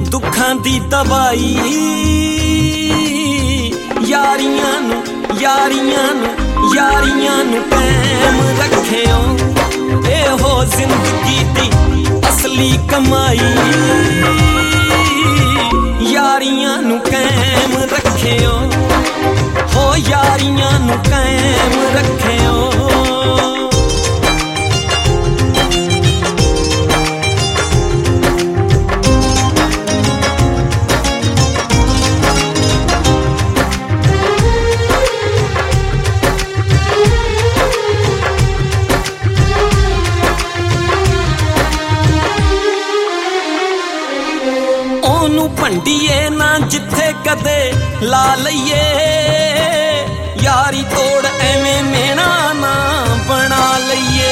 दुखां दी दवाई यारियां नू कायम रखियो। ए हो जिंदगी दी असली कमाई यारियां नू कायम रखियो। हो यारियां नू कायम रखियो। भंडीए ना जिथे कदे ला लईए यारी तोड़ एवें मेना ना बना लईए।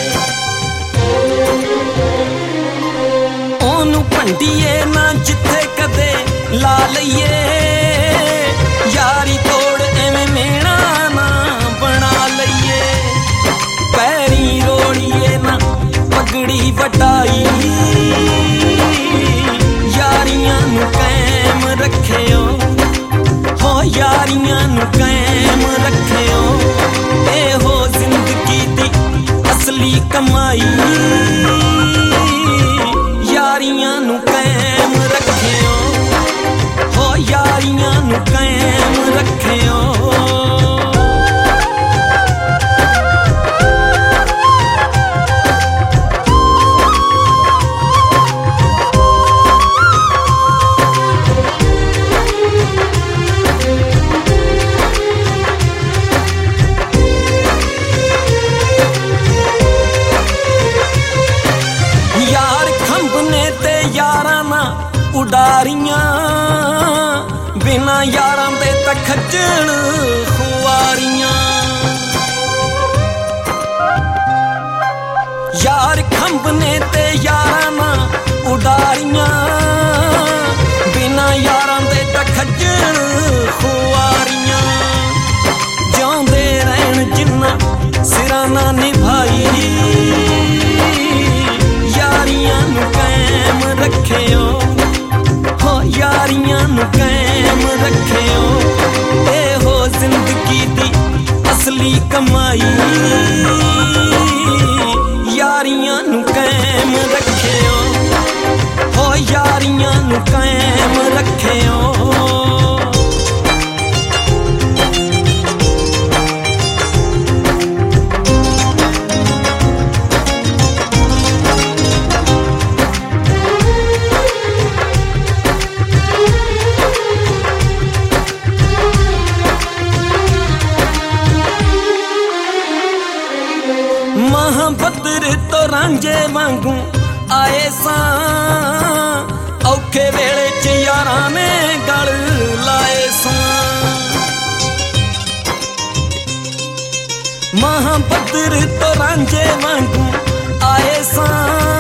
ओनू भंडीए ना जिथे कदे ला लईए यारी तोड़ एवें मेना ना बना लईए। पैरी रोड़िए ना पगड़ी वटाई यारियां नू कायम रखियो। हो यारियां नू कायम रखियो। ए हो जिंदगी दी असली कमाई यारियां नू कायम रखियो। हो यारियां नू कायम रखियो। उडारियां बिना यारां दे तां खज्जल खुआरियां। यार खंभने ते यारां ना उडारियां बिना यारां दे तां खज्जल खुआरियां। जांदे रहन जिन्ना सिरां ना निभाई यारियां नू कायम रखियो। यारियां नू कायम रखियो। ए हो जिंदगी दी असली कमाई यारियां नू कायम रखियो। हो यारियां नू कायम रखियो। महाबदर तो रांझे वांगू आए सां औखे वेले च यारां ने गल लाए सां। महाबदर तो रांझे वांगू आए सां